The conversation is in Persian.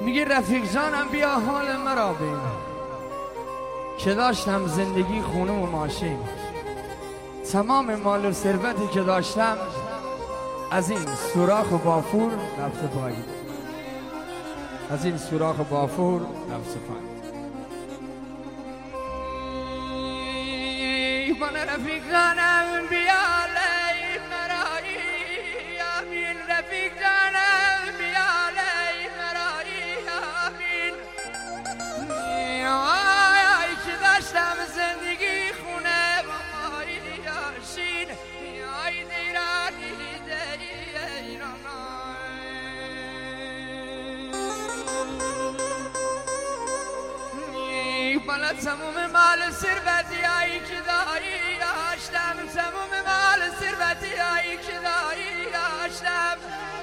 میگه رفیق جانم بیا حال مرا بین، که داشتم زندگی خونه و ماشین، تمام مال و ثروتی که داشتم از این سوراخ و بافور رفته پایین، از این سوراخ و بافور رفته پایین. من رفیق جانم بیا لی مرایی، آمین رفیق جانم بیا لی مرایی، آمین. آی که داشتم زندگی خونه با مایی یاشین، آی دیرانی دیران. من تموم مال ثروتی هایی که داری داشتم، تموم مال ثروتی هایی که داری داشتم،